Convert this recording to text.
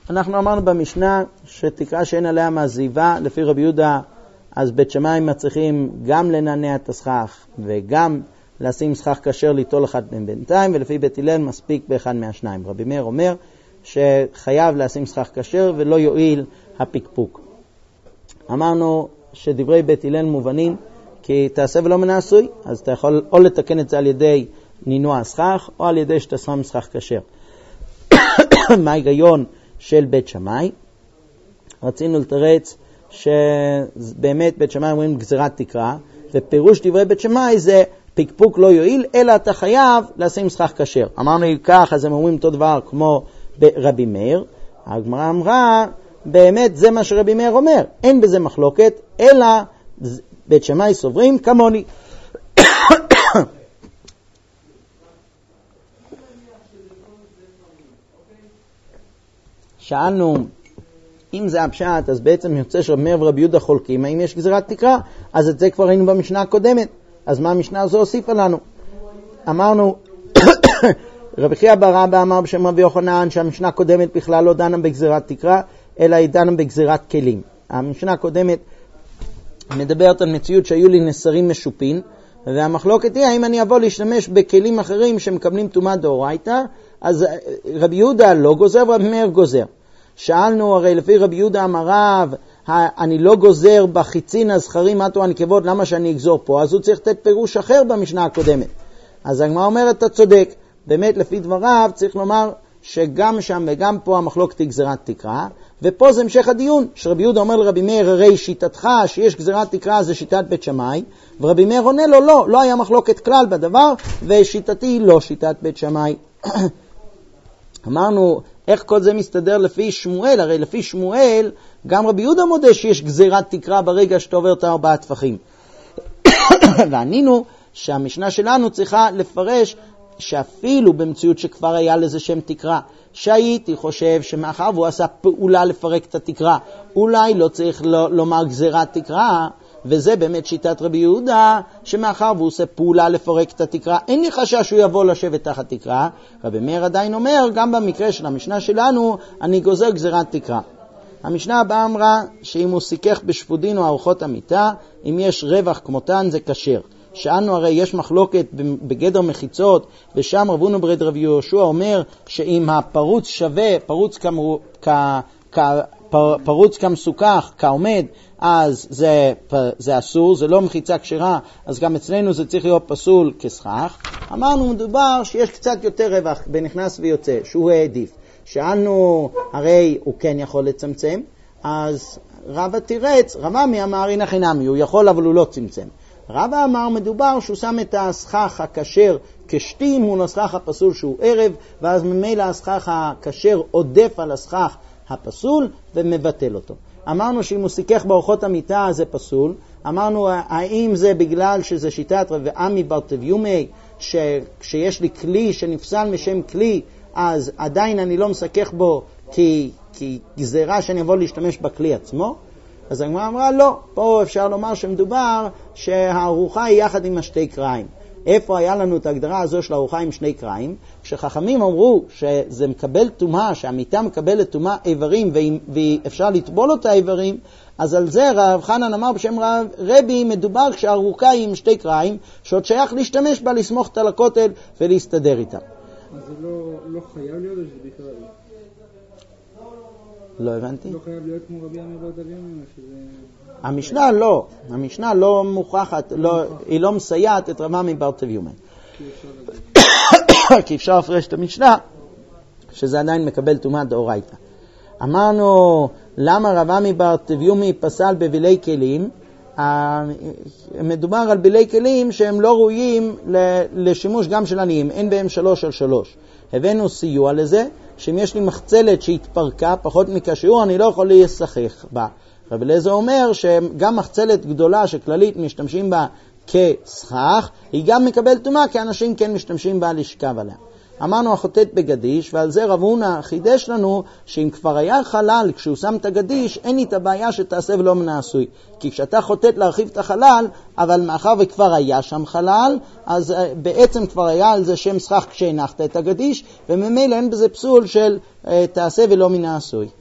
אנחנו אמרנו במשנה שתקרה שאין עליה מעזיבה, לפי רבי יהודה, אז בית שמאי מצליחים גם לנענע את הסכך וגם לשים סכך כשר ליטול אחד מהם בינתיים, ולפי בית הלל מספיק באחד מהשניים. רבי מאיר אומר שחייב לשים סכך כשר ולא יועיל הפקפוק. אמרנו שדברי בית הלל מובנים, כי תעשה ולא מנעשוי, אז אתה יכול או לתקן את זה על ידי נינוע הסכך, או על ידי שאתה שם סכך כשר. מה ההיגיון של בית שמאי? רצינו לתרץ שבאמת בית שמאי אומרים גזירת תקרה, ופירוש דברי בית שמאי זה פקפוק לא יועיל, אלא אתה חייב לשים סכך כשר. אמרנו כך, אז הם אומרים אותו דבר כמו ברבי מאיר. הגמרא אמרה, באמת זה מה שרבי מאיר אומר, אין בזה מחלוקת, אלא בית שמאי סוברים כמוני. שאלנו, אם זה הפשט, אז בעצם יוצא שרבי מאיר ורבי יהודה חולקים, האם יש גזירת תקרה? אז את זה כבר ראינו במשנה הקודמת. אז מה המשנה הזו הוסיפה לנו? אמרנו, רבי חייא בר אבא אמר בשם רבי יוחנן שהמשנה הקודמת בכלל לא דנה בגזירת תקרה, אלא היא דנה בגזירת כלים. המשנה הקודמת מדברת על מציאות שהיו לי נסרים משופין, והמחלוקת היא האם אני אבוא להשתמש בכלים אחרים שמקבלים טומאה דאורייתא, אז רבי יהודה לא גוזר ורבי מאיר גוזר. שאלנו, הרי לפי רבי יהודה אמר רב, אני לא גוזר בחיצין הזכרים עטו הנקבות, למה שאני אגזור פה? אז הוא צריך לתת פירוש אחר במשנה הקודמת. אז הגמרא אומרת, אתה צודק. באמת לפי דבריו צריך לומר שגם שם וגם פה המחלוקת היא גזירת תקרה, ופה זה המשך הדיון, שרבי יהודה אומר לרבי מאיר, הרי שיטתך שיש גזירת תקרה זה שיטת בית שמאי, ורבי מאיר עונה לו, לא היה מחלוקת כלל בדבר, ושיטתי היא לא שיטת בית שמאי. אמרנו, איך כל זה מסתדר לפי שמואל? הרי לפי שמואל, גם רבי יהודה מודה שיש גזירת תקרה ברגע שאתה עובר את 4 טפחים. וענינו שהמשנה שלנו צריכה לפרש שאפילו במציאות שכבר היה לזה שם תקרה, שהייתי חושב שמאחר והוא עשה פעולה לפרק את התקרה, אולי לא צריך לומר גזירת תקרה, וזה באמת שיטת רבי יהודה, שמאחר והוא עושה פעולה לפרק את התקרה, אין לי חשש שהוא יבוא לשבת תחת תקרה. רבי מאיר עדיין אומר, גם במקרה של המשנה שלנו, אני גוזר גזירת תקרה. המשנה הבאה אמרה שאם הוא סיכך בשפודין או ארוחות המיטה, אם יש רווח כמותן זה כשר. שאלנו, הרי יש מחלוקת בגדר מחיצות, ושם רבנו ברד רבי יהושע אומר שאם הפרוץ שווה, פרוץ כמסוכח, כעומד, אז זה אסור, זה לא מחיצה כשרה, אז גם אצלנו זה צריך להיות פסול כסכך. אמרנו, מדובר שיש קצת יותר רווח בנכנס ויוצא, שהוא העדיף. שאלנו, הרי הוא כן יכול לצמצם, אז רבא תירץ, רבא אמר הנה חינמי, הוא יכול אבל הוא לא צמצם. רבא אמר מדובר שהוא שם את הסכך הכשר כשתים מול הסכך הפסול שהוא ערב, ואז ממילא הסכך הכשר עודף על הסכך הפסול ומבטל אותו. אמרנו שאם הוא סיכך בארוחות המיטה זה פסול. אמרנו האם זה בגלל שזה שיטת רבי עמי בר טביומי, שכשיש לי כלי שנפסל משם כלי, אז עדיין אני לא מסכך בו כי גזירה שאני אבוא להשתמש בכלי עצמו? אז הגמרא אמרה לא, פה אפשר לומר שמדובר שהארוחה היא יחד עם השתי קריים. איפה היה לנו את ההגדרה הזו של הארוחה עם שני קריים? כשחכמים אמרו שזה מקבל טומאה, שהמיטה מקבלת טומאה איברים ואפשר לטבול אותה איברים, אז על זה רב חנן אמר בשם רבי מדובר כשהארוחה היא עם שתי קריים, שעוד שייך להשתמש בה, לסמוך על הכותל ולהסתדר איתה. אז זה לא חייב להיות או שזה בכלל? לא הבנתי. לא חייב להיות כמו רבי עמי בר טביומי, שזה... המשנה לא מוכחת, היא לא מסייעת את רבי עמי בר טביומי. כי אפשר לפרש את המשנה, שזה עדיין מקבל טומאת דאורייתא. אמרנו, למה רבי עמי בר טביומי פסל בבילי כלים? מדובר על בילי כלים שהם לא ראויים לשימוש גם של עניים, אין בהם 3 על 3. הבאנו סיוע לזה, שאם יש לי מחצלת שהתפרקה פחות מכשיעור, אני לא יכול להשחך בה. רבי אליעזר אומר שגם מחצלת גדולה שכללית משתמשים בה כסכך, היא גם מקבלת טומאה, כי אנשים כן משתמשים בה לשכב עליה. אמרנו החוטאת בגדיש, ועל זה רב הונא חידש לנו שאם כבר היה חלל כשהוא שם את הגדיש, אין לי את הבעיה שתעשה ולא מנעשוי. כי כשאתה חוטאת להרחיב את החלל, אבל מאחר וכבר היה שם חלל, אז בעצם כבר היה על זה שם סכך כשהנחת את הגדיש, וממילא אין בזה פסול של תעשה ולא מנעשוי.